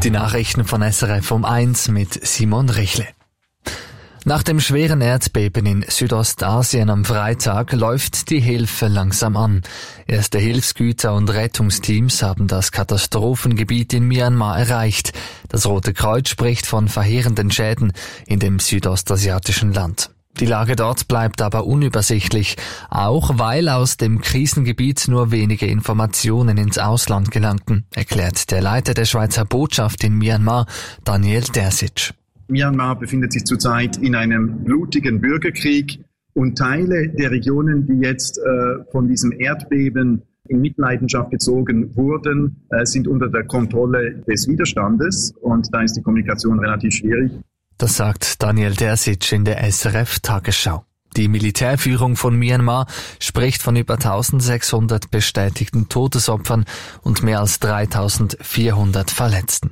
Die Nachrichten von SRF um 1 mit Simon Richle. Nach dem schweren Erdbeben in Südostasien am Freitag läuft die Hilfe langsam an. Erste Hilfsgüter und Rettungsteams haben das Katastrophengebiet in Myanmar erreicht. Das Rote Kreuz spricht von verheerenden Schäden in dem südostasiatischen Land. Die Lage dort bleibt aber unübersichtlich, auch weil aus dem Krisengebiet nur wenige Informationen ins Ausland gelangten, erklärt der Leiter der Schweizer Botschaft in Myanmar, Daniel Dersic. Myanmar befindet sich zurzeit in einem blutigen Bürgerkrieg und Teile der Regionen, die jetzt von diesem Erdbeben in Mitleidenschaft gezogen wurden, sind unter der Kontrolle des Widerstandes und da ist die Kommunikation relativ schwierig. Das sagt Daniel Dersic in der SRF-Tagesschau. Die Militärführung von Myanmar spricht von über 1600 bestätigten Todesopfern und mehr als 3400 Verletzten.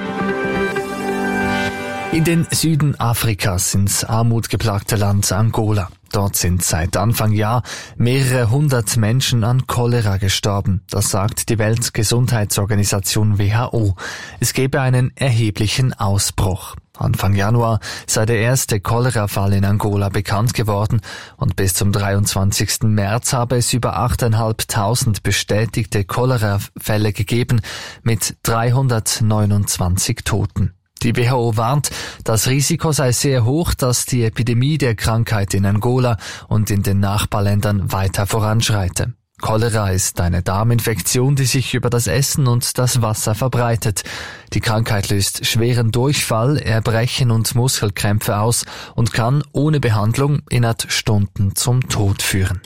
In den Süden Afrikas ins armutgeplagte Land Angola. Dort sind seit Anfang Jahr mehrere hundert Menschen an Cholera gestorben. Das sagt die Weltgesundheitsorganisation WHO. Es gebe einen erheblichen Ausbruch. Anfang Januar sei der erste Cholera-Fall in Angola bekannt geworden und bis zum 23. März habe es über 8.500 bestätigte Cholera-Fälle gegeben mit 329 Toten. Die WHO warnt, das Risiko sei sehr hoch, dass die Epidemie der Krankheit in Angola und in den Nachbarländern weiter voranschreite. Cholera ist eine Darminfektion, die sich über das Essen und das Wasser verbreitet. Die Krankheit löst schweren Durchfall, Erbrechen und Muskelkrämpfe aus und kann ohne Behandlung innerhalb Stunden zum Tod führen.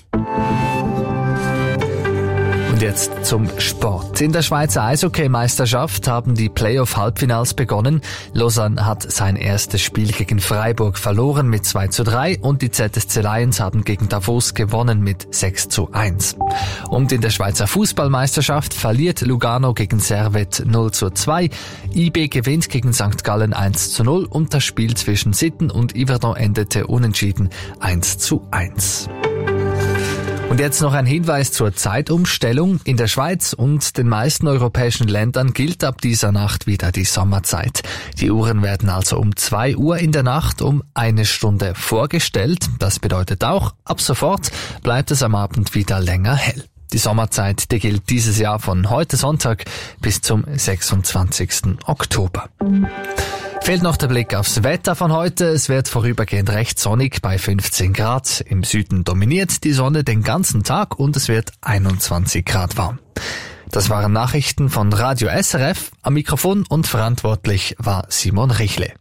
Und jetzt zum Sport. In der Schweizer Eishockey-Meisterschaft haben die Playoff-Halbfinals begonnen. Lausanne hat sein erstes Spiel gegen Freiburg verloren mit 2:3 und die ZSC Lions haben gegen Davos gewonnen mit 6:1. Und in der Schweizer Fußballmeisterschaft verliert Lugano gegen Servette 0:2. IB gewinnt gegen St. Gallen 1:0 und das Spiel zwischen Sitten und Yverdon endete unentschieden 1:1. Und jetzt noch ein Hinweis zur Zeitumstellung. In der Schweiz und den meisten europäischen Ländern gilt ab dieser Nacht wieder die Sommerzeit. Die Uhren werden also um 2 Uhr in der Nacht um 1 Stunde vorgestellt. Das bedeutet auch, ab sofort bleibt es am Abend wieder länger hell. Die Sommerzeit, die gilt dieses Jahr von heute Sonntag bis zum 26. Oktober. Fehlt noch der Blick aufs Wetter von heute. Es wird vorübergehend recht sonnig bei 15 Grad. Im Süden dominiert die Sonne den ganzen Tag und es wird 21 Grad warm. Das waren Nachrichten von Radio SRF. Am Mikrofon und verantwortlich war Simon Richle.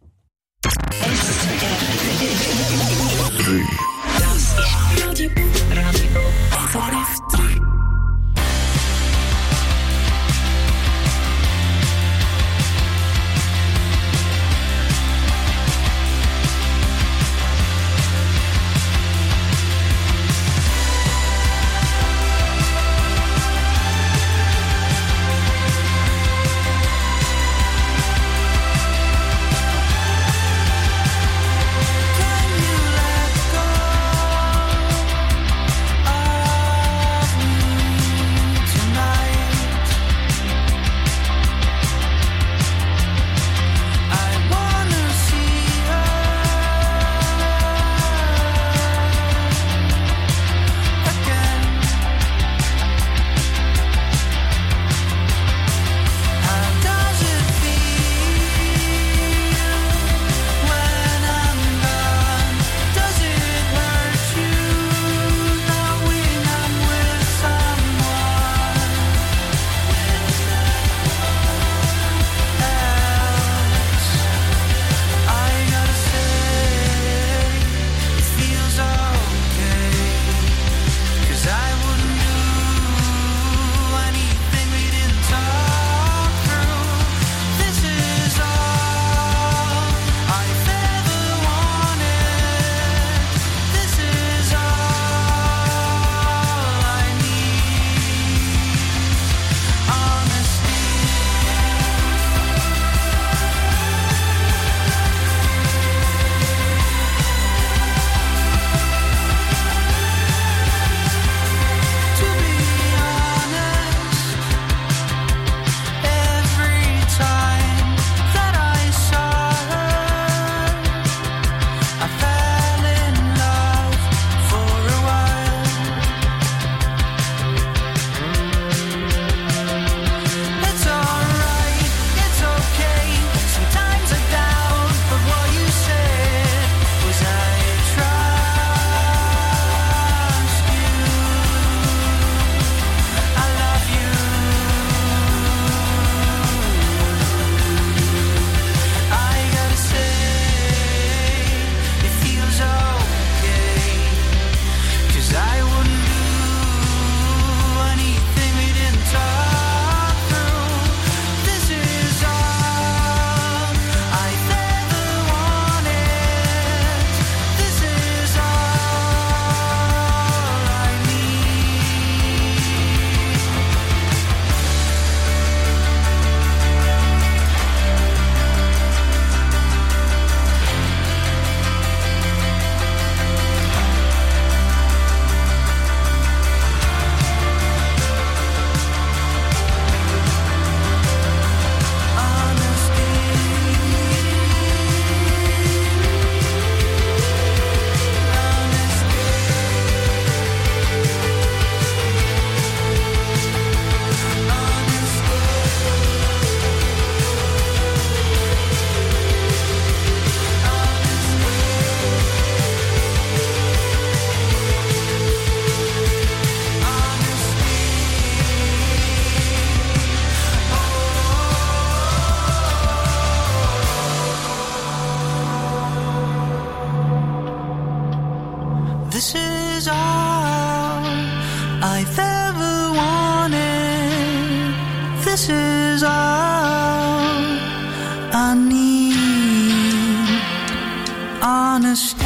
this is all I need, honesty.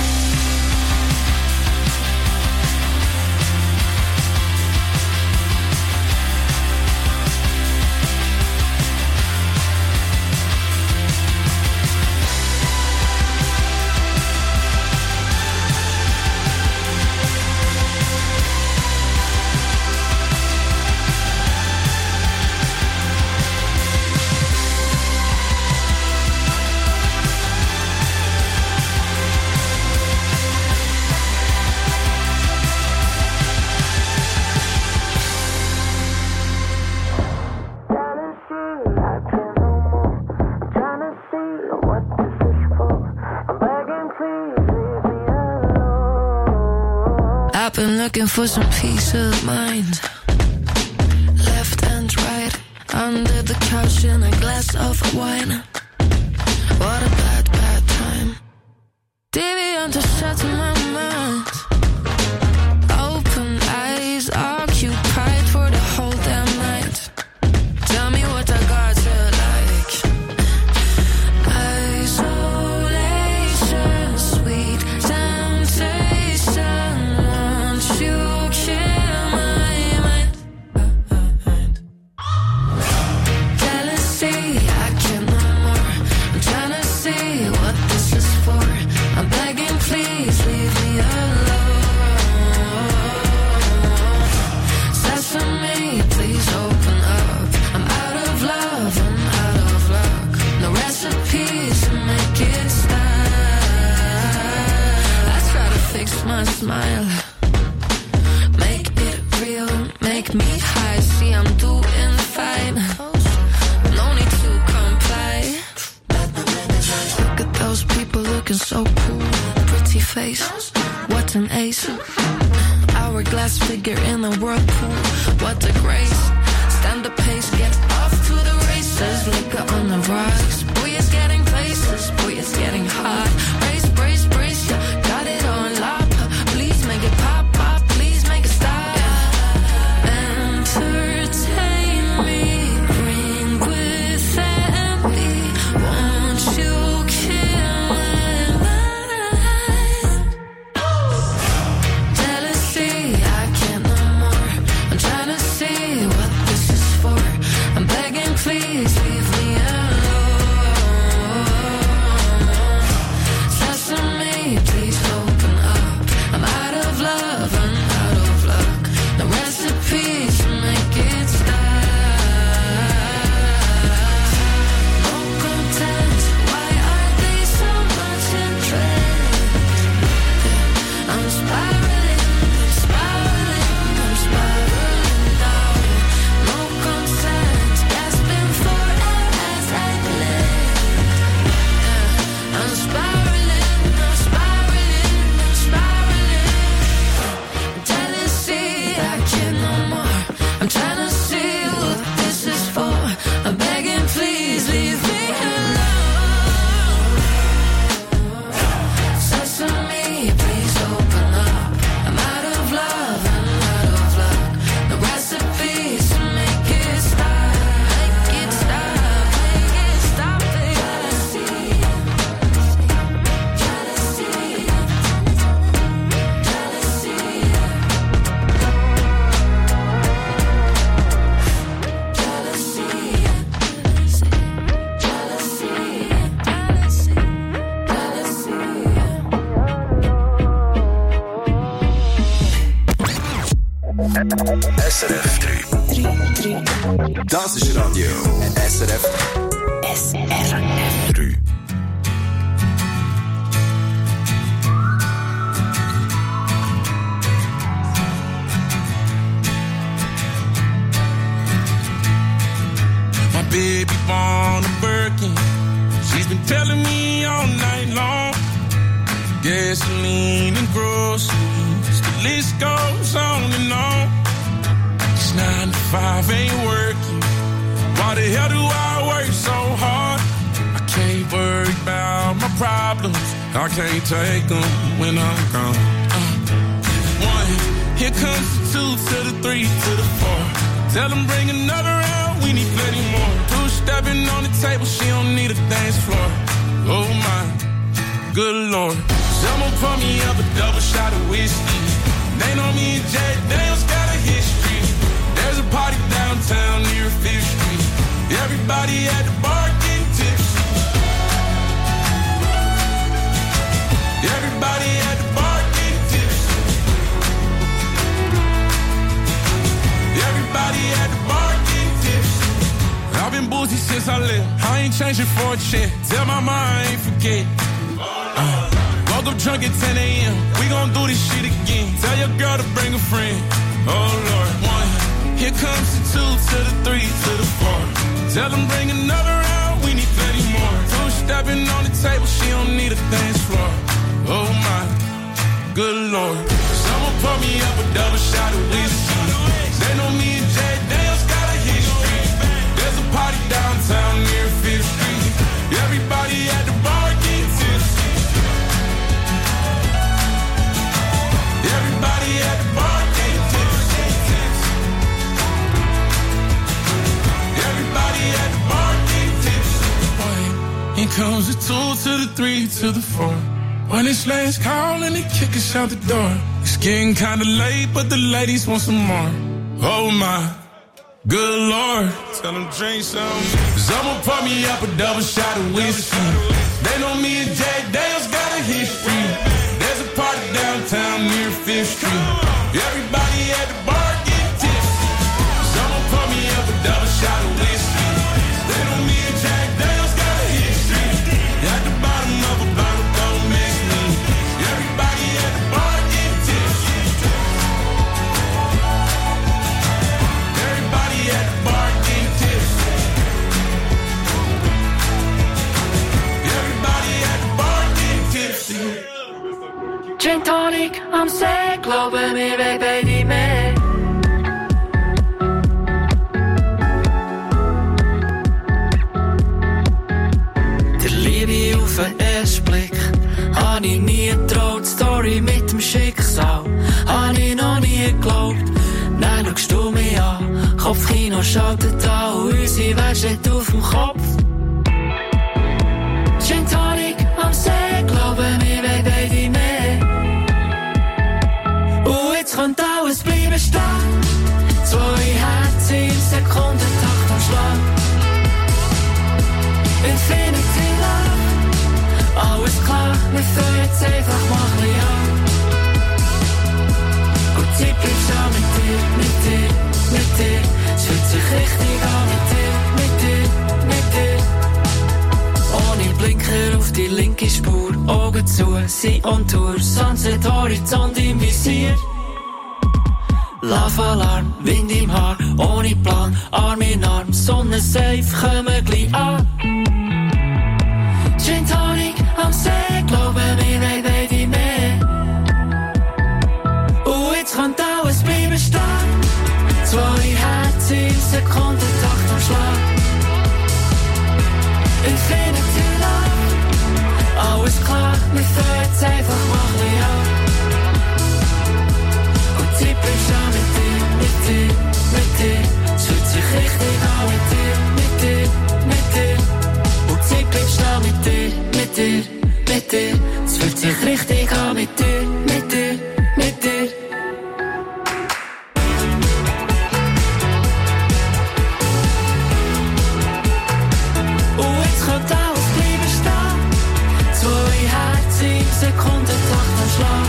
I've been looking for some peace of mind. Left and right, under the couch in a glass of wine. What a bad, bad time. TV on to shut my mind. Open eyes, occupied for the whole damn night. Tell me what I got to like. Isolation, sweet temptation. You kill my mind. Jealousy, I can't no more. I'm trying to see what this is for. I'm begging, please leave me alone. Sesame, please open up. I'm out of love, I'm out of luck. No recipes to make it stop. I try to fix my smile. Make me high, see I'm doing fine. No need to comply. Look at those people looking so cool. Pretty face, what an ace. Hourglass figure in a whirlpool. What a grace. Stand the pace, get off to the races. Liquor on the rocks. Boy, it's getting places. Boy, it's getting hot. Brace, brace, brace, yeah. Got it on lock. Please make it pop, pop. Please make it stop. Entertain me, bring within me. Won't you kill my mind? Jealousy, I can't no more. I'm trying to see what this is for. I'm begging, please leave me alone. Sesame, please open up. I'm out of love, I'm out of luck. No recipes to make it stop. No content, why are they so much in dread? I'm spiraling, I'm spiraling, I'm spiraling down. No consent, gasping for air as I live. I'm spiraling, I'm spiraling, I'm spiraling. Jealousy, I can't no more. I'm trying to see what this is for. I'm begging, please leave me alone. Sesame, please open up. I'm out of love, I'm out of luck. No recipes to make it stop. Make it stop, make it stop. Jealousy, jealousy, SRF 3. Das ist Radio SRF 3. My baby born a Birkin. She's been telling me all night long. Gasoline and groceries, the list goes on and on. It's 9 to 5, ain't working. Why the hell do I work so hard? I can't worry about my problems. I can't take them when I'm gone. 1, here comes the 2 to the 3 to the 4. Tell them bring another round. we need plenty more. Two-stepping on the table, she don't need a dance floor. Oh my, good Lord. Someone pour me up a double shot of whiskey. They know me and Jack Daniels got a history. There's a party downtown near 5th Street. Everybody at the bar getting tipsy. Everybody at the bar getting tipsy. Everybody at the bar getting tipsy. I've been boozy since I left. I ain't changing for a check. Tell my mom I ain't forget. Woke up drunk at 10 a.m. We gon' do this shit again. Tell your girl to bring a friend. Oh Lord, 1. Here comes the 2 to the 3 to the 4. Tell them bring another round. We need plenty more. Two-stepping on the table. She don't need a dance floor. Oh my, good Lord. Someone pour me up a double shot of whiskey. They know me and Jack Daniels got a history. There's a party downtown near 5th Street. Everybody at the bar getting tipsy. Everybody at the bar getting tipsy. Everybody at the bar getting tipsy. Here comes the 2 to the 3 to the 4. When it's last call and they kick us out the door. It's getting kinda late, but the ladies want some more. Oh my, good Lord. Tell them drink some. Someone pour me up a double shot of whiskey. They know me and Jack Daniels got a history. There's a party downtown near 5th Street. Everybody at the bar getting tipsy. Someone pour me up a double shot of whiskey. They know me and Jack Daniels got a history. At the bottom of a bottle, don't miss me. Everybody at the bar getting tipsy. Everybody at the bar getting tipsy. Everybody at the bar getting tipsy. Gin Tonic am See, glaube mir, Baby, mehr. Der Liebe auf den ersten Blick, hab ich nie getraut. Story mit dem Schicksal, hab ich noch nie geglaubt. Dann schaust du mich an, Kopfkino schaltet an, und unsere Welt steht auf dem Kopf. Gin Tonic am See, glaube mir, Baby, mehr. Und jetzt könnte alles bleiben stehen. 2 Herzen im Sekundentakt am Schlag. Infinity Love. Alles klar, wir fangen jetzt einfach mal ein bisschen an. Und Zeit bleibst auch mit dir, mit dir, mit dir. Es fühlt sich richtig an mit dir, mit dir, mit dir. Ohne Blinker auf die linke Spur, Augen zu, sie on Tour, Sunset, Horizont im Visier. Love-Alarm, Wind im Haar, ohne Plan, Arm in Arm, Sonne safe, kommen gleich an. Gin Tonic am See, glaube mir, Baby, mehr. Und jetzt könnte alles bleiben stehen. 2 Herzen im Sekundentakt am Schlag. Infinity Love. Alles klar, wir fangen jetzt einfach mal ein bisschen an. Und Zeit bleibst auch mit dir, mit dir, mit dir. Es fühlt sich richtig an mit dir, mit dir, mit dir. Und Zeit bleibst auch mit dir, mit dir, mit dir. Es fühlt sich richtig an mit dir, mit dir, mit dir. Und jetzt könnte alles bleiben stehen. 2 Herzen im Sekundentakt am Schlag.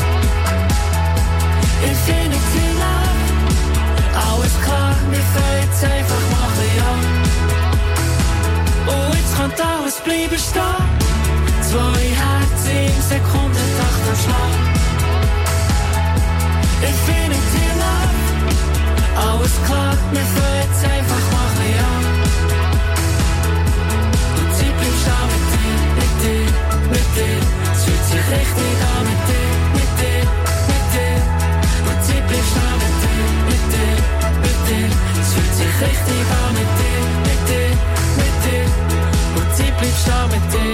Infinity Love. Alles klar, wir fangen jetzt einfach mal ein bisschen an. Und jetzt könnte alles bleiben stehen. 2 Herzen im Sekundentakt am Schlag. Infinity Love. Alles klar, wir fangen jetzt einfach mal ein bisschen an. Und Zeit bleibst auch mit dir, mit dir, mit dir. Es fühlt sich richtig an mit dir, mit dir, mit dir. Und Zeit bleibst auch mit dir, mit dir, mit dir. Es fühlt sich richtig an mit dir, mit dir, mit dir. Und Zeit bleibst auch mit dir.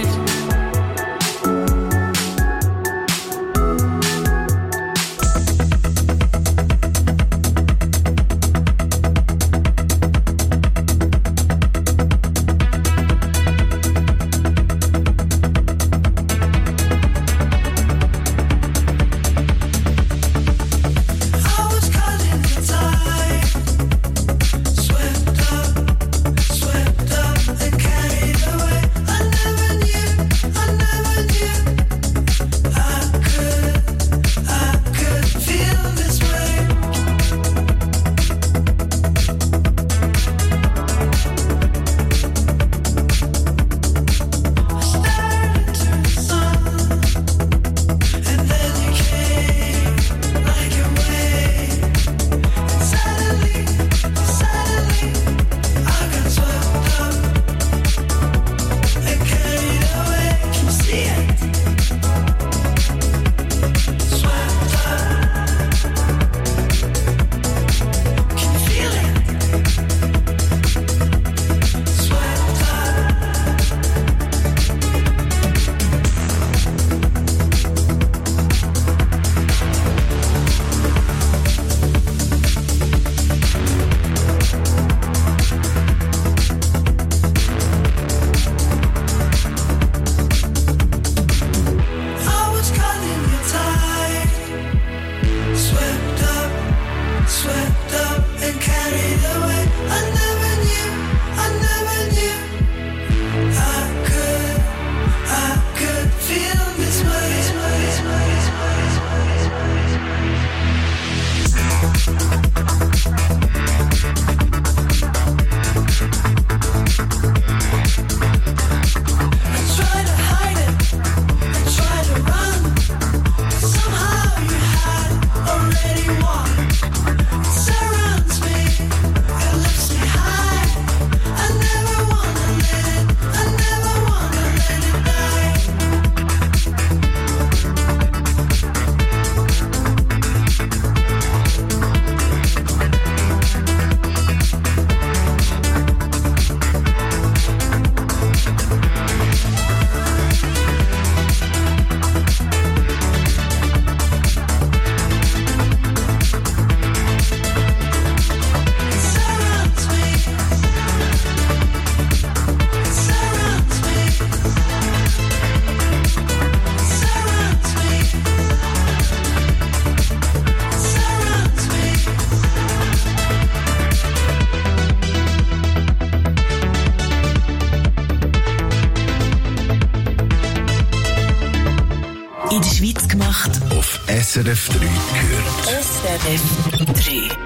SRF 3 gehört. SRF 3.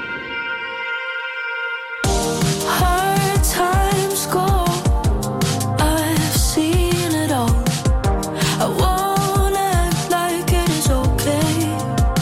Hard times go, I've seen it all. I won't act like it is okay.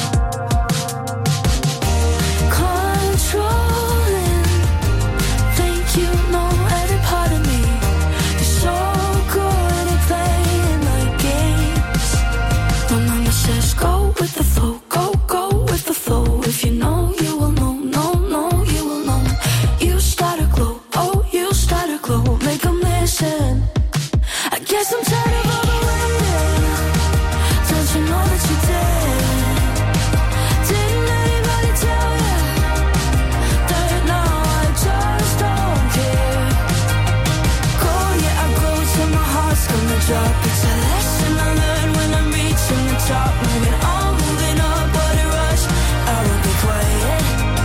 Controlling, think you know every part of me. You're so good at playing my games. My mama says go with the flow, go with the flow. If you know, you will know, no, you will know. You start a glow, oh, you start a glow. Make a mission. I guess I'm tired of all the waiting. Don't you know that you did? Didn't anybody tell you that now I just don't care? Go, yeah, I go till my heart's gonna drop. It's a lesson I learned when I'm reaching the top. Moving on, moving up, but a rush. I won't be quiet.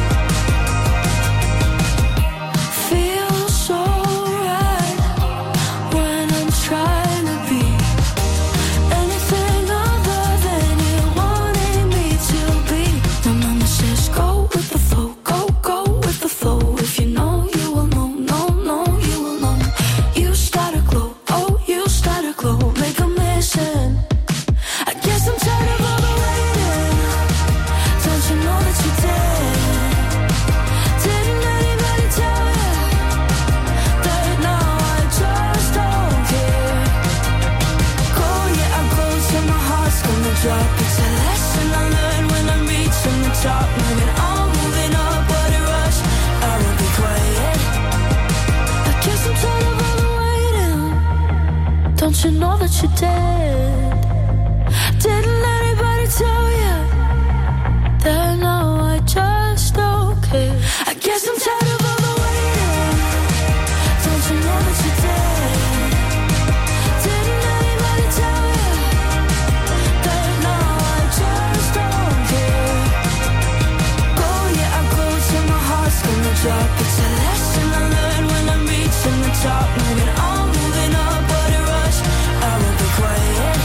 Feels so right when I'm trying to be anything other than you wanted me to be. My mama says go with the flow, go with the flow. If you know, you will know, no, you will know. You start a glow, oh, you start a glow. Make a mission. I guess I'm tired of all the waiting. Don't you know that you did? Didn't anybody tell you that now I just don't care? Go, yeah, I go till my heart's gonna drop. It's a lesson I learned when I'm reaching the top. Moving on, moving up, but a rush. I won't be quiet. I guess I'm tired of all the waiting. Don't you know that you did? Didn't anybody tell you that now I just don't care? I guess I'm tired of all the waiting. Don't you know that you did? Didn't anybody tell you that now I just don't care? Go, yeah, I go till my heart's gonna drop. It's a lesson I learned when I'm reaching the top. Moving on, moving up, but a rush. I won't be quiet.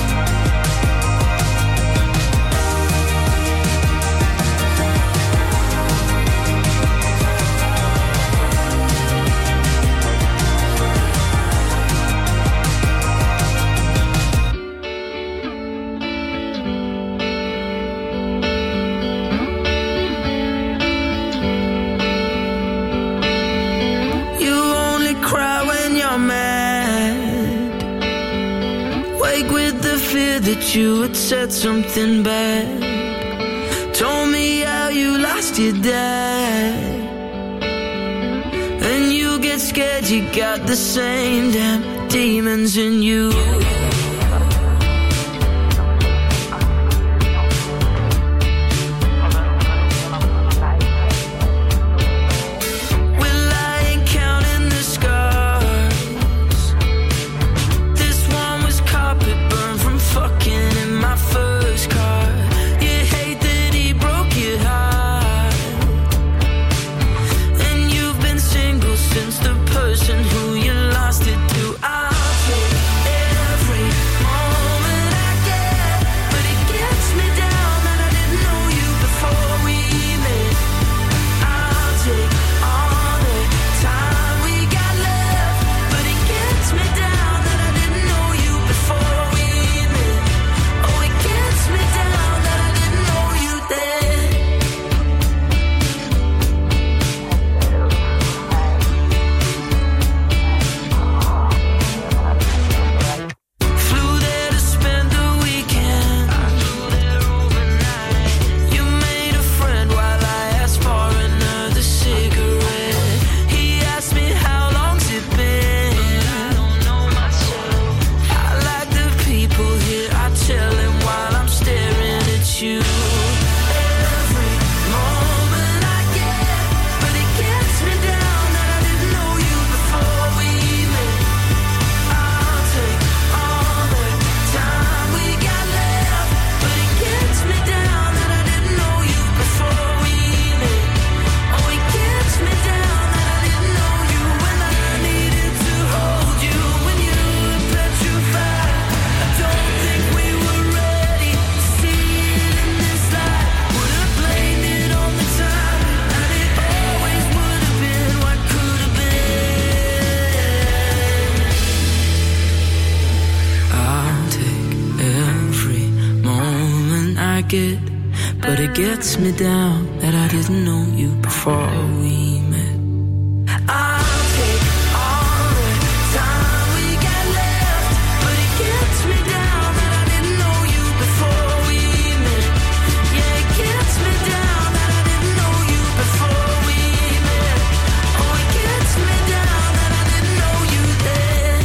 You only cry when you're mad. Wake with the fear that you had said something bad. Told me how you lost your dad. And you get scared, you got the same damn demons in you. Well, I ain't counting the scars. This one was carpet burned from fucking in my first car. You hate that he broke your heart. And you've been single since the person who you lost it to. I'll take every get, but it gets me down that I didn't know you before we met. I'll take all the time we got left, but it gets me down that I didn't know you before we met. Yeah, it gets me down that I didn't know you before we met. Oh, it gets me down that I didn't know you then.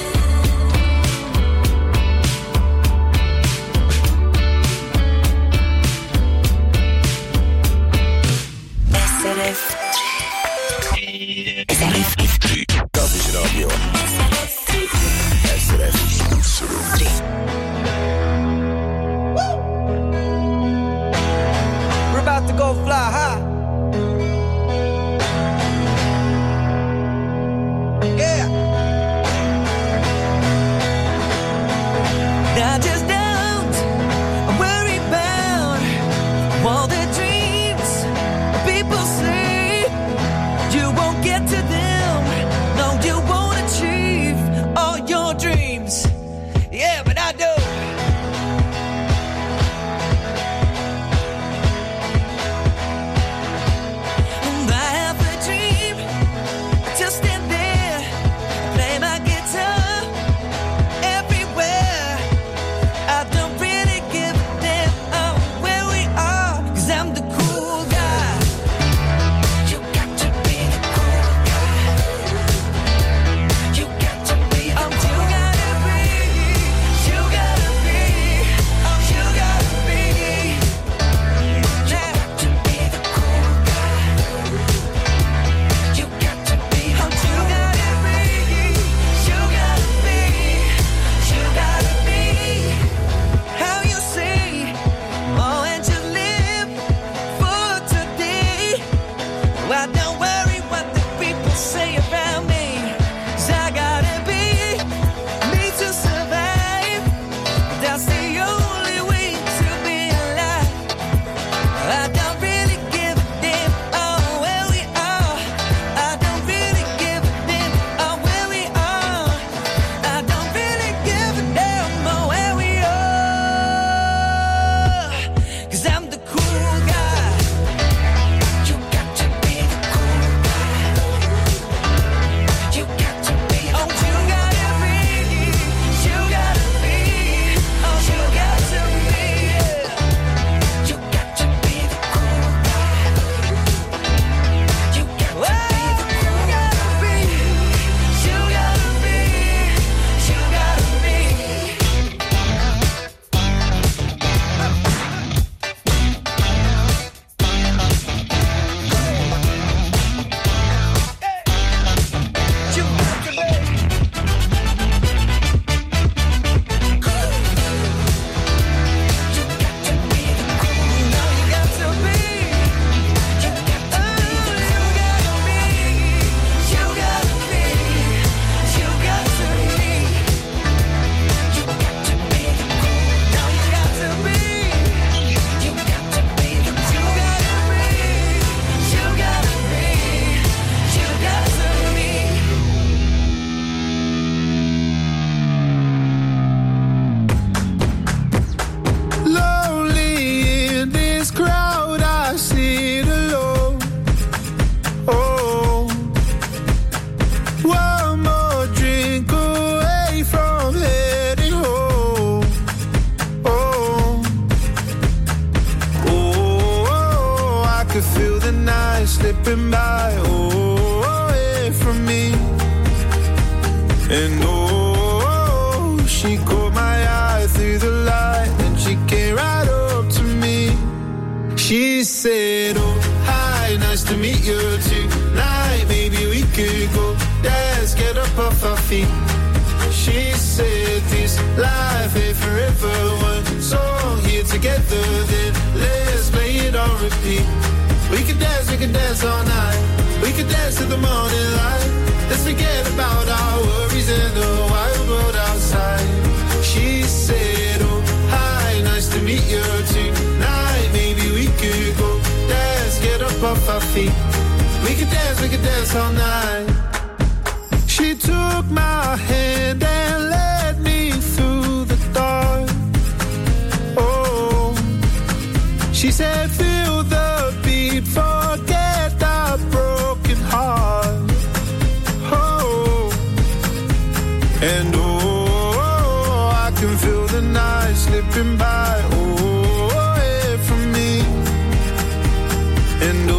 SRF Radio. SRF 3. We're about to go fly high. Yeah. Now just don't worry about all the dreams people say. You won't get to them. No, you won't achieve all your dreams. Yeah, but I do. And I have a dream to stand there, play my guitar everywhere. I don't really give a damn where we are, 'cause I'm the cool guy. You got to be the cool guy. You got to be the cool guy. You gotta be, oh, you gotta be. You got to be the cool guy. You got to be the cool guy. You gotta be, you gotta be. How you say, oh, and you live for today. Well, don't worry what the people say about me, 'cause I gotta be me to survive. That's the only way to be alive. I don't really give a damn where we are. I don't really give a damn where we are. I don't really give a damn where we are, 'cause I'm the cool guy. You got to be the cool guy. You got to be the cool guy. You gotta be, you gotta be, oh, you got to be, yeah. You got to be the cool guy. You got to be the cool guy. You gotta be, you gotta be, you gotta be. You got to be. You got to be the cool. No, you got to be. You got to be. You gotta be. You gotta be. You got to be. You got to be the cool. No, you got to be. You got to be the cool. You gotta be. You gotta be. You got to be. Lonely in this crowd, I sit alone. Oh, one more drink away from heading home. Oh, oh, I could feel the night slipping by. Oh, away from me. And oh, she caught my eye through the light, and she came right up to me. She said, oh, hi, nice to meet you tonight. Maybe we could go dance, get up off our feet. She said, this life ain't forever. One song here together, then let's play it on repeat. We could dance all night. We could dance to the morning light. Let's forget about our worries and the wild world outside. She said, oh, hi, nice to meet you tonight. Maybe we could go dance, get up off our feet. We could dance all night. She took my hand and led me through the dark. Oh, She said, feel the beat, forget that broken heart. Oh, and I can feel the night slipping by. Away from me. And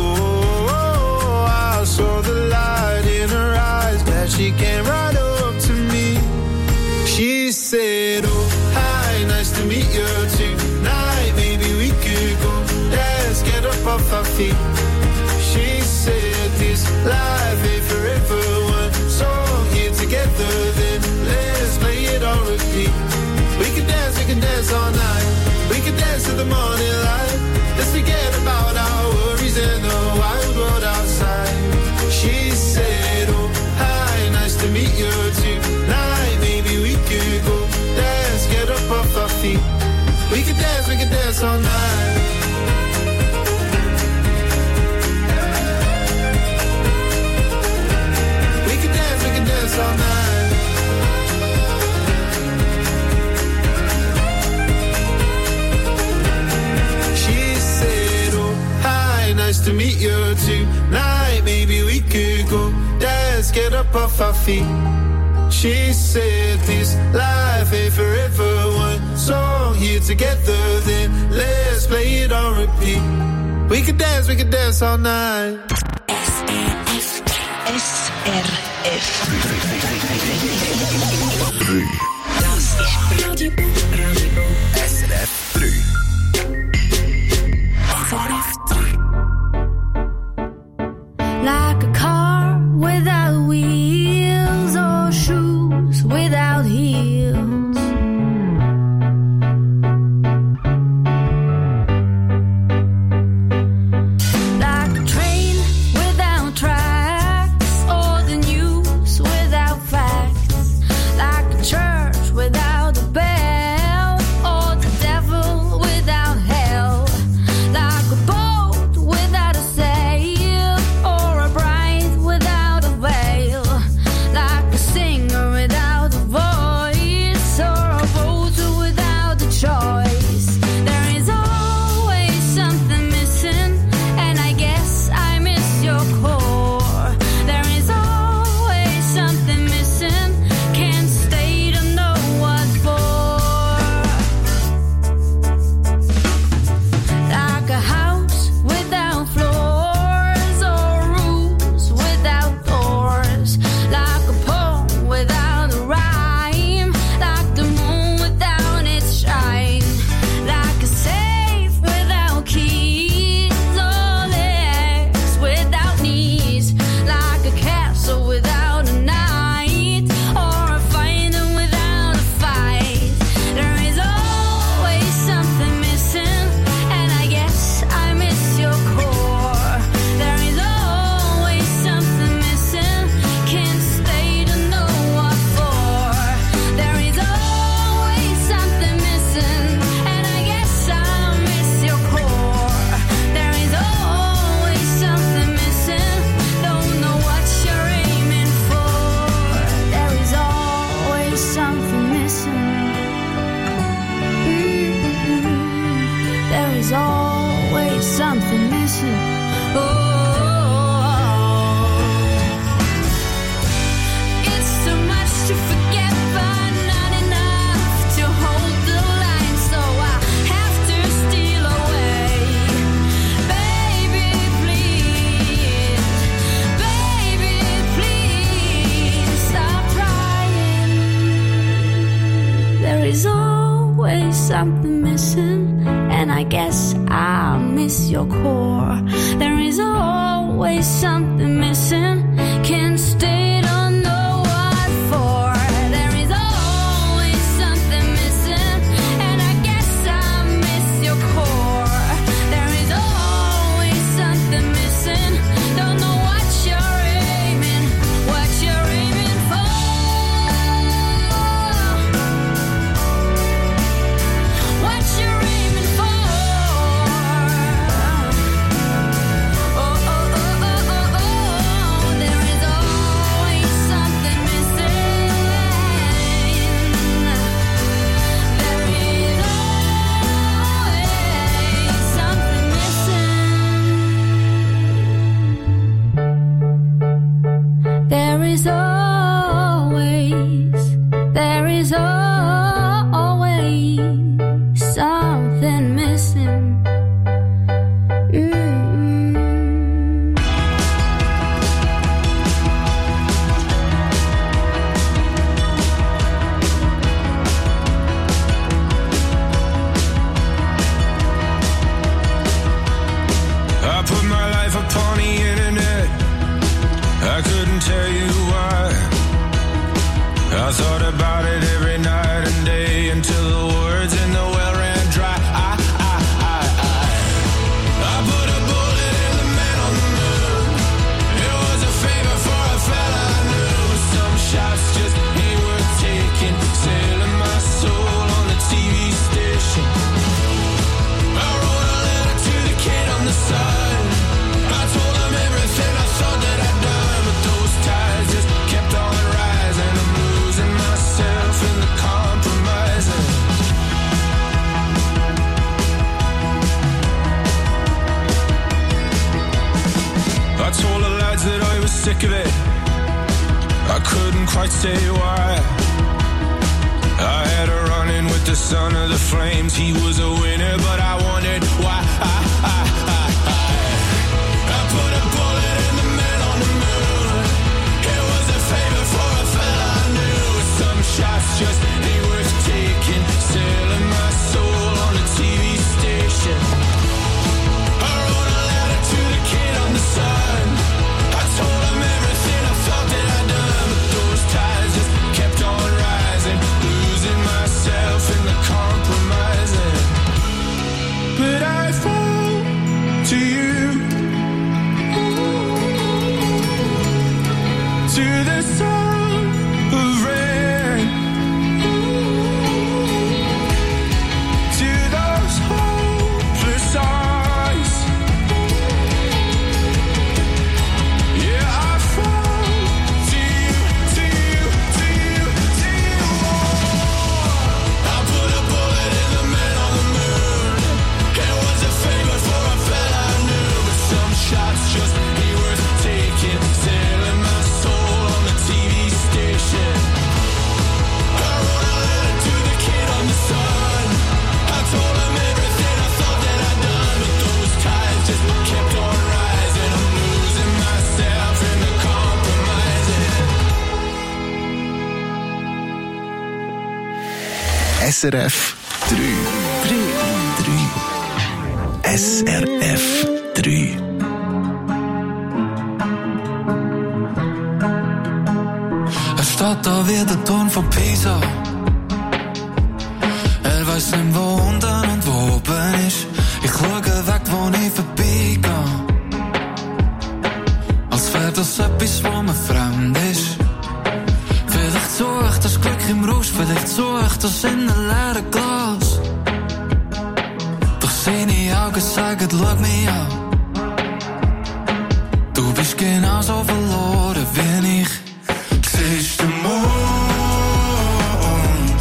I saw the light in her eyes, that she came right up to me. She said, oh, hi, nice to meet you tonight. Maybe we could go, let's get up off our feet. She said, this life ain't forever, one song here together, then let's play it on repeat. We can dance all night. We can dance to the morning light. Let's forget about our worries and the wild world outside. She said, oh, hi, nice to meet you tonight. Maybe we could go dance, get up off our feet. We can dance all night. We can dance all night. She said, oh, hi, nice to meet you tonight. Maybe we could go dance, get up off our feet. She said, this life ain't forever, one song here together, then let's play it on repeat. We can dance all night. SRF. Das ist Radio SRF 3. Like a car without wheels or shoes without heels. Like a train without tracks or the news without facts. Like a church without a bell or the devil without hell. Like a boat without a sail or a bride without a veil. Like a singer without a voice or a voter without a choice. There is always something missing, and I guess I miss your core. There is always something missing, can't stay to know what for. Like a house without floors or rooms without doors. Like a poem without a rhyme. Like the moon without its shine. Like a safe without keys or legs without knees. Like a castle without a knight or a fighter without a fight. There is always something missing, and I guess I miss your core. There is always something missing, can't stay to know what for. There is always something missing, and I guess I miss your core. There is always something missing, don't know what you're aiming for. There is always something missing. There is always something missing. It's too much to forget, but not enough to hold the line, so I have to steal away. Baby, please stop trying. There is always something missing, and I guess I'll miss your core. There is always something missing, can't stay to know what for. There is always something missing, and I guess I miss your core. There is always something missing, don't know what you're aiming for. What you're aiming for. Oh, oh, oh, oh, oh, oh. is always something missing. I put my life upon the internet. I couldn't tell you why. I thought about it every night and day until the words in the well ran dry. I put a bullet in the man on the moon. It was a favor for a fella I knew. Some shots just ain't worth taking. Selling my soul on the TV station. I wrote a letter to the kid on the side. I told him everything I thought that I'd done, but those ties just kept on rising. I'm losing myself in the compromising. I told the lads that I was sick of it. I couldn't quite say why. I had a run-in with the son of the flames. He was a winner, but I wondered why. I put a bullet in the man on the moon. It was a favor for a fella I knew. Some shots just ain't worth taking. Selling my soul on a TV station. I wrote a letter to the kid on the side. I told him everything I thought that I'd done, but those ties just kept on rising. Losing myself in the compromising. But I fall to you, to the sound of rain, to those hopeless eyes. Yeah, I fall to you, to you, to you, to you. I put a bullet in the man on the moon. It was a favor for a fella I knew, but some shots just ain't worth taking. Selling my soul on the TV station. I wrote a letter to the kid on the side. I told him everything I thought that I'd done, but those ties just kept on rising. I'm losing myself in the compromising. SRF 3. SRF 3. Er steht da wie der Turm von Pisa. Er weiss nicht, wo unten und wo oben ist. Ich schaue weg, wo ich vorbeigehe. Als wär das etwas, wo mir fremd ist. Vielleicht sucht das Glück im Rausch, vielleicht sucht das in einem leeren Glas. Doch seine Augen sagen, schau mich an. Du bist genauso verloren wie ich. Siehst den Mond,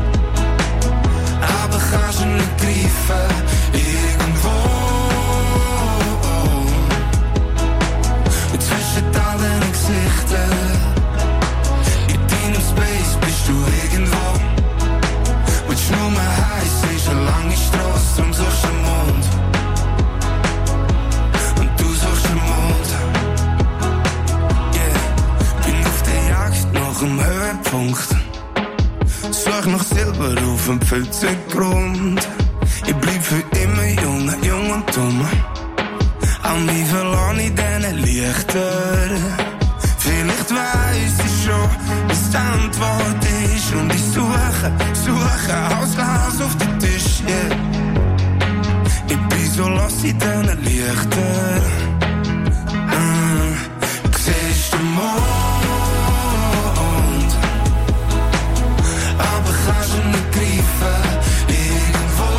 aber kannst ihn nicht greifen. Irgendwo zwischen all den Gesichtern. In deinem Space bist du irgendwo. Willst nur mehr heiß, ist eine lange Strasse, drum suchst den Mond. Und du suchst den Mond. Yeah, bin auf der Jagd nach dem Höhepunkt. Such nach Silber auf dem Pfützengrund. Ich bleib für immer jung, jung und dumm. An mich verlasse ich diesen Lichtern. Vielleicht weiss ich schon, was die Antwort ist. Und ich suche aus Glas auf den Tisch, yeah. Ich bin so los in diesen Lichtern. Siehst den Mond, aber kannst ihn nicht greifen. Irgendwo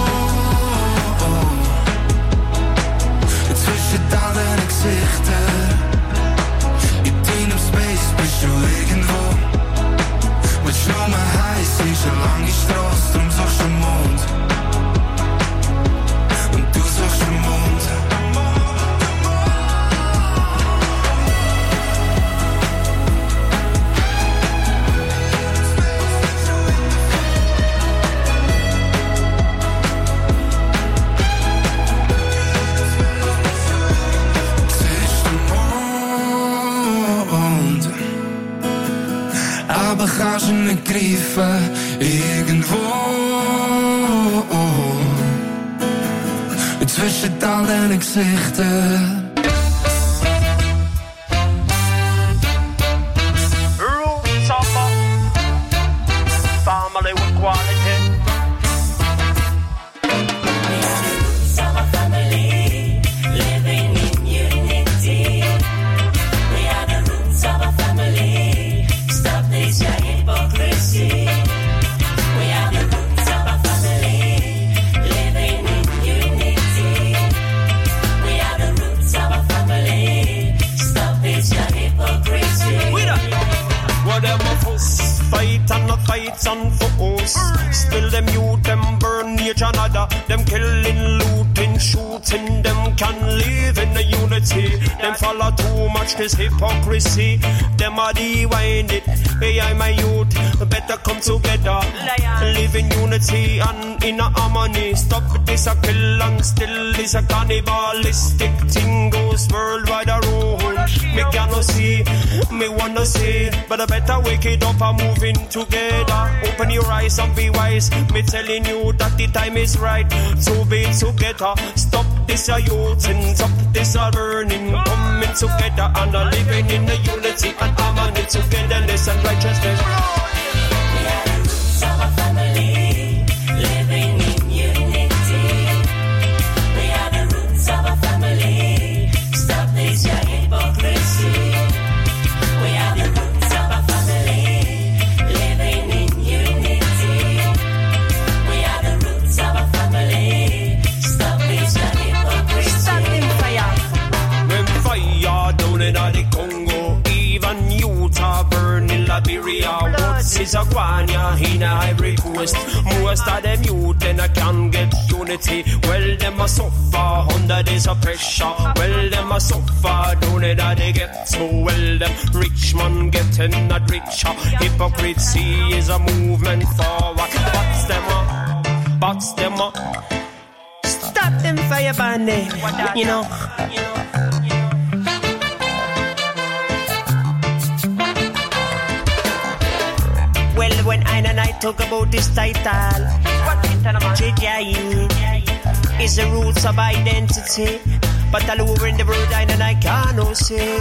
zwischen all den Gesichtern. In deinem Space bist du irgendwo. Willst nur mehr heiß, ist eine lange Strasse, drum suchst du den Mond. Und du suchst den Mond. aber kannst ihn nicht greifen. Irgendwo zwischen all diesen Gesichtern. Roots of a family with quality. We are the roots of a family, living in unity. We are the roots of a family, stop this your hypocrisy. We are the roots of a family, living in unity. We are the roots of a family, stop this your hypocrisy. Whatever fuss, fight and no fights and fuss. Still them youth, them burn each another. Them killing, looting, shooting. Them can live in the unity. Them follow too much this hypocrisy. Them are divided it. Hey, my youth, better come together. Live in unity and in a harmony. Stop this a kill and still this a cannibalistic thing goes worldwide around. Me cannot see, me wanna see, but I better wake it up and moving together. Open your eyes and be wise. Me telling you that the time is right to be together. Stop this a youth and stop this a burning. Coming together and living in the unity and harmony, togetherness and righteousness. We are the roots of a family, living in unity. We are the roots of a family, stop this your hypocrisy. We are the roots of a family, living in unity. We are the roots of a family, stop this your hypocrisy. Standing fire. When fire down in the Congo, even Utah burn in Liberia. What's is a guanya in a Ivory Coast? Most of them youth then I can get unity. Well, them a suffer under this pressure. Well, them a suffer down in the ghetto. Well, them rich man getting not richer. Hypocrisy is a movement forward. Box them up, box them up. Stop them fire bandit, you know. Well, when I and I talk about this title, JJI is the roots of identity. But all over in the world, I and I can't say.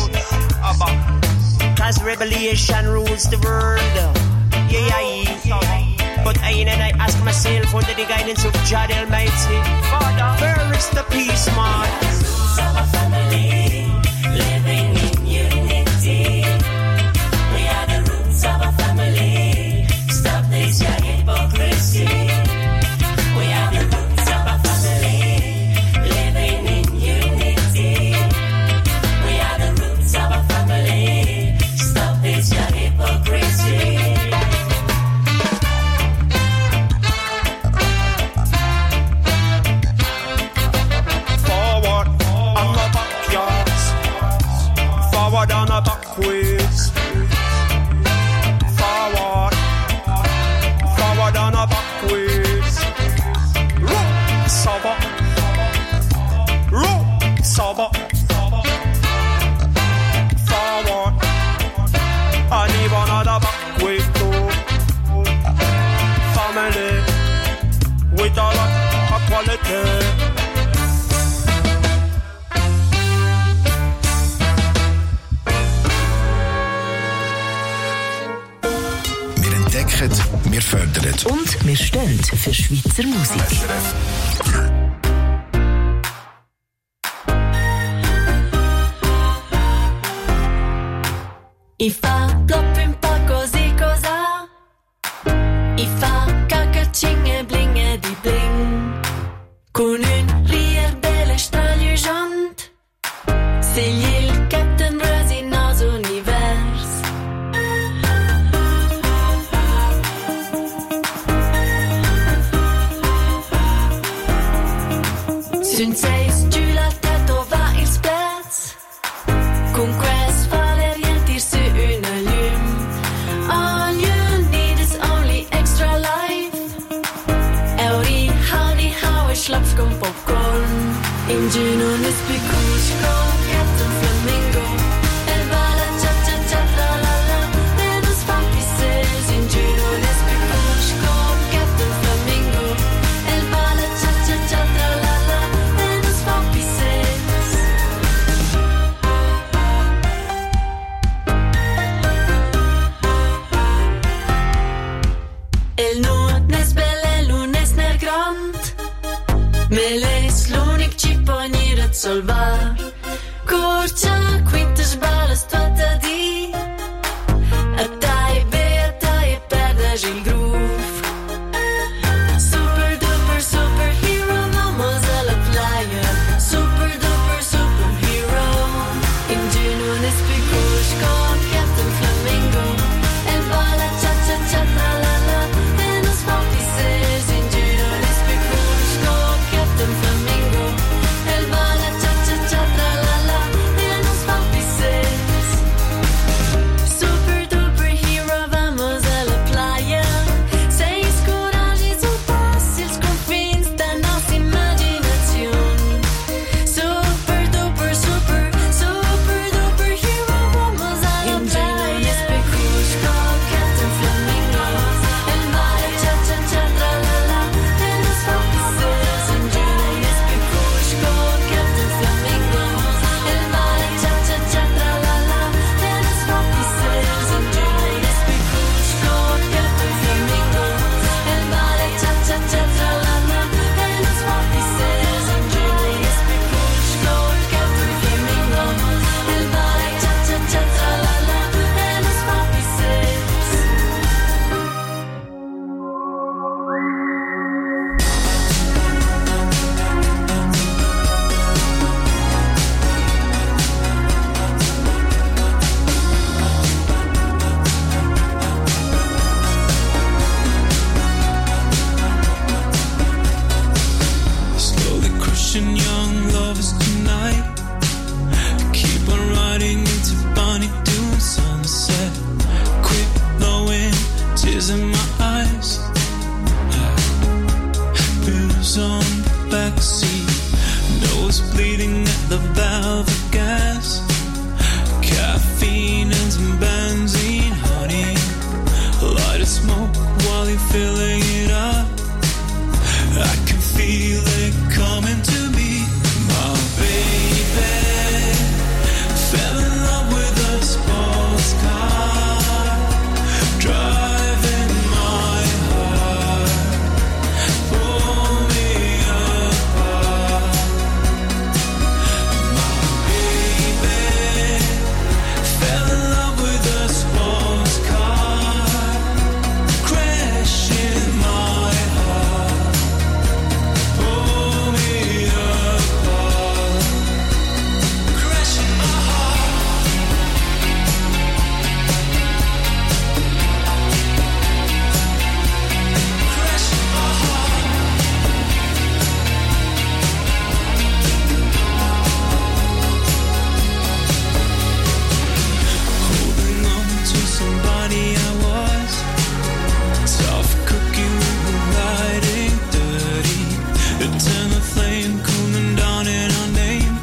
Cause revelation rules the world. Yeah. But I and I ask myself under the guidance of God Almighty. Where is the peace, man? Roots of a family, living in unity. We are the roots of a family, stop this your hypocrisy. We are the roots of a family, living in unity. We are the roots of a family, stop this your hypocrisy. Forward on the backyards, forward on the backways. Forward on the backways. Roots of a, roots of a. Forward and even on the backway too. Family with a lot of quality. Wir fördern. Und wir stehen für Schweizer Musik. I fa plopp un po' così cosa? I fa cacaccinge blinge di bling. Con un rire belle stralugiant. Segli il Captain Rosy nos univers. Sun seis tu la tête au va il spez. Con quest Valerie tir su una lum. All you need is only extra life. Euri how ich schlapf con popcorn. In Juno is because Captain Flamingo. El bala cha cha cha la la la. Menos papi se salvar. Curcia, quintas balas, tua a di. Attai e perdes il groove. Super duper superhero, vamos a la playa. Super duper superhero. Ingenuo nespicushko, Captain Flamingo. El bala cha cha cha la la la. En los pieces, ingenuo nespicushko, Captain Flamingo. El bala cha cha cha la la la. En los pieces. Super duper hero, vamos a la playa. Seis coragens ou fáceis confins da nossa imaginação. Super duper hero, vamos a la playa. Especushko, Captain Flamingo. El mar cha cha cha tra la la. En los pieces, ingenuo especushko, Captain Flamingo. El mar cha cha cha tra la la. En los pieces, ingenuo especushko, Captain Flamingo. El mar cha cha cha tra la la. En los pieces, ingenuo especushko, Captain Flamingo. El mar cha cha cha tra la la. En los pieces. Slowly crushing young lovers tonight. Keep on riding into Bonnie Doon sunset. Quick blowing tears in my eyes. Booze on the backseat. Nose bleeding at the valve of gas. Caffeine and some benzene, honey. Light a smoke while you're filling it up. I can feel it coming to me. My baby fell in love with a sports car, driving my heart, pull me apart. My baby fell in love with a sports car, crashing my heart, pull me apart, crashing my heart. Crashing my heart. Holding on to somebody I was. Tough cookie, we were riding dirty. Eternal flame cooling down in our name.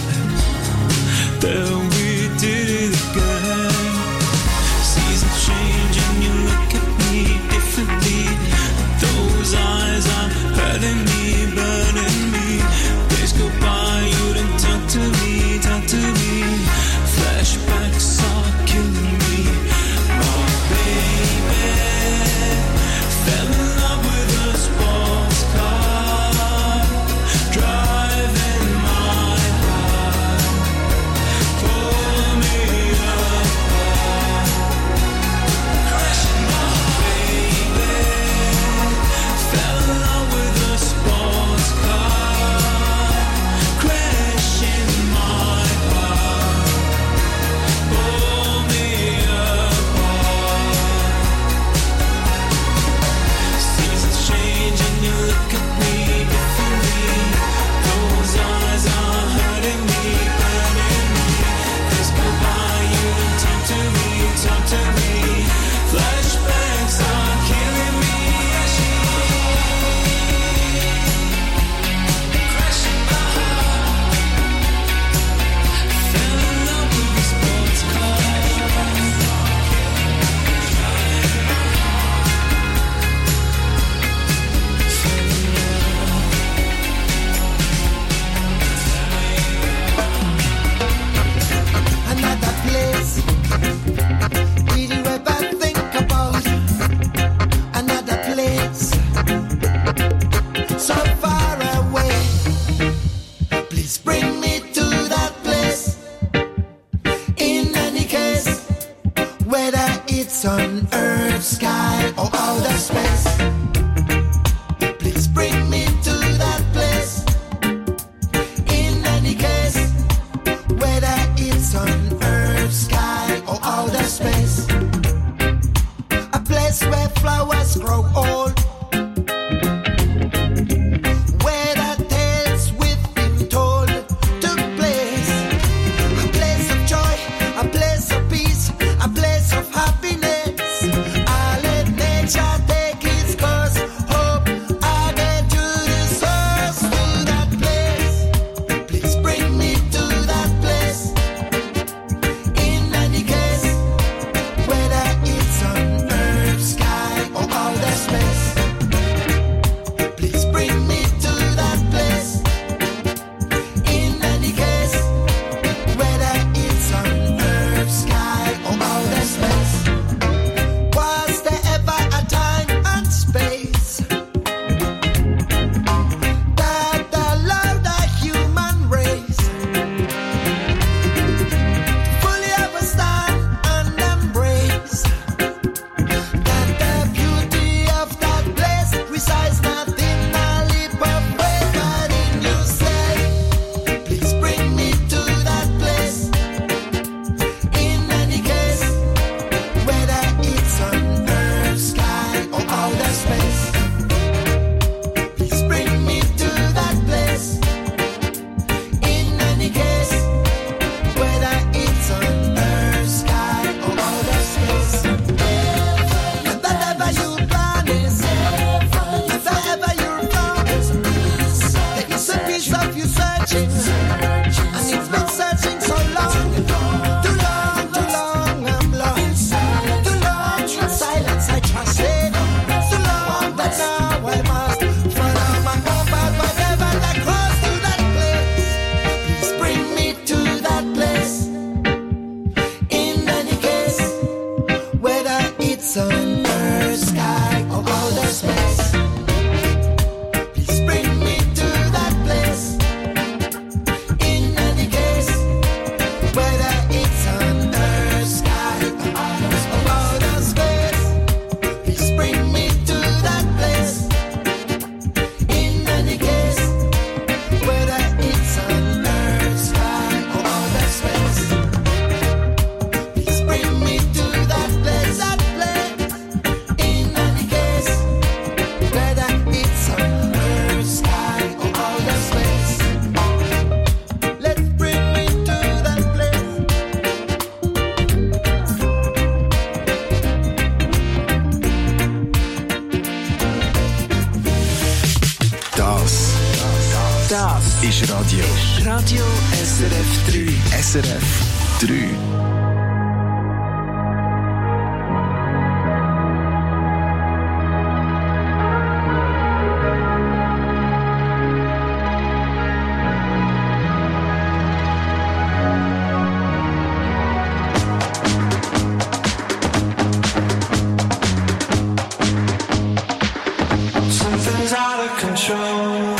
Then we did it again. Seasons change and you look at me differently. Those eyes are hurting me, burning me. Days go by, you don't talk to me, talk to me. Flashbacks are killing me. My baby fell in love with a sports car, driving my heart, pull it's on earth, sky, or outer space. Please bring me to that place. In any case, whether it's on earth, sky, or outer space. A place where flowers grow old. ist Radio. Radio SRF 3. SRF 3. Something's out of control.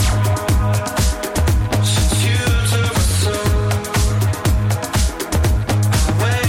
Away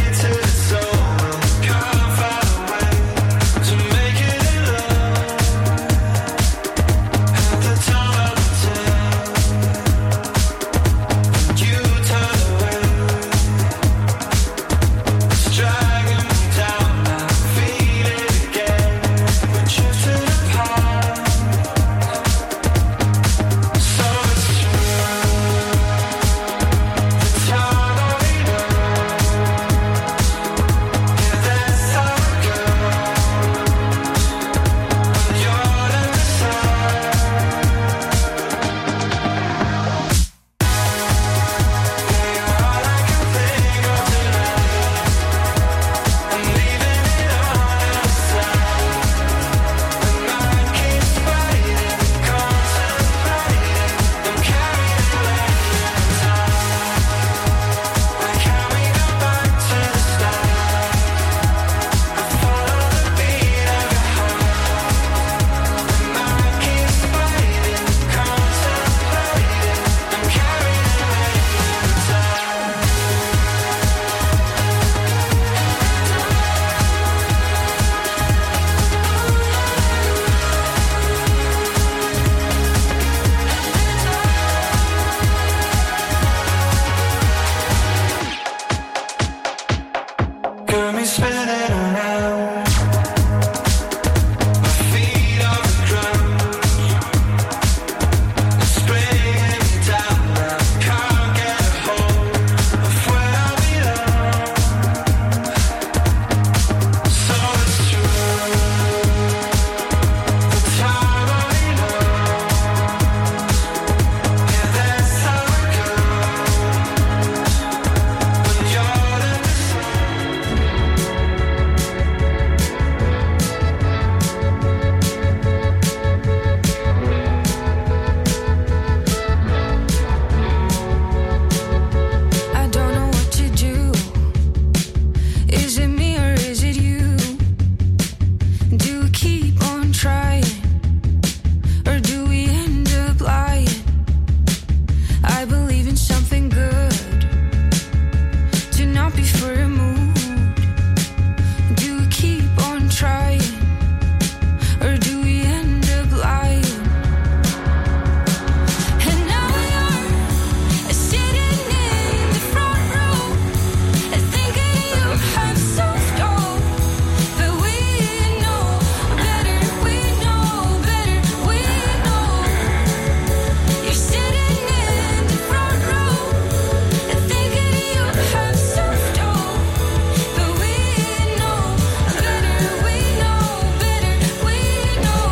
got me spinning around. My feet off the ground. It's bringing me down. I can't get a hold of where I belong. So it's true. The time only knows. Yeah, that's how it goes. When you're in the I don't know what to do. Is it me or is it you? Do we keep on trying? Or do we end up lying? I believe in something good. To not be for a mood. Do we keep on trying? Or do we end up lying? And now you're sitting in the front row, thinking you have soft gold. But we know better, we know better, we know. You're sitting in the front row, thinking you have soft gold. But we know better, we know better, we know.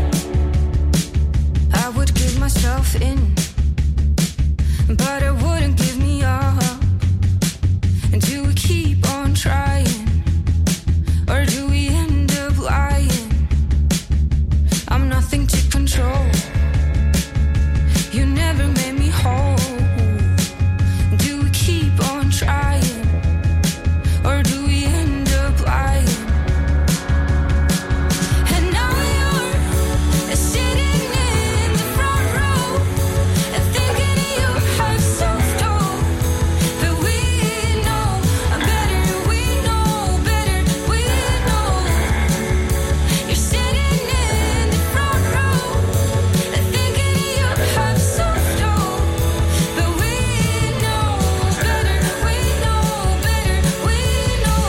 I would give myself in, but I wouldn't give me up. And do we keep on trying? Or do we end up lying? I'm nothing to control. You never made me whole. Do we keep on trying? Or do we end up lying? And now you're sitting in the front row, thinking you have soft gold. But we know better, we know better, we know. You're sitting in the front row, thinking you have soft gold. But we know better, we know better, we know.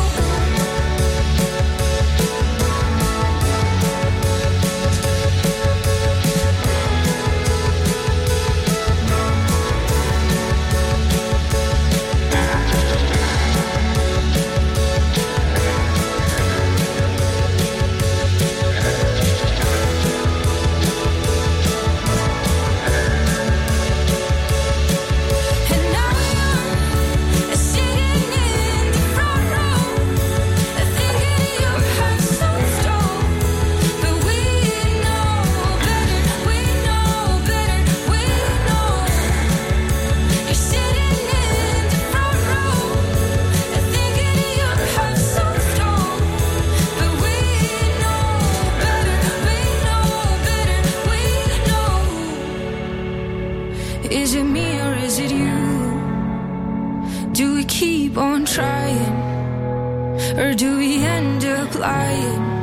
And now you're sitting in the front row, thinking you have soft gold. But we know better, we know better, we know. You're sitting in the front row, thinking you have soft gold. But we know better, we know better, we know. Is it me or is it you? Do we keep on trying? Or do we end up lying?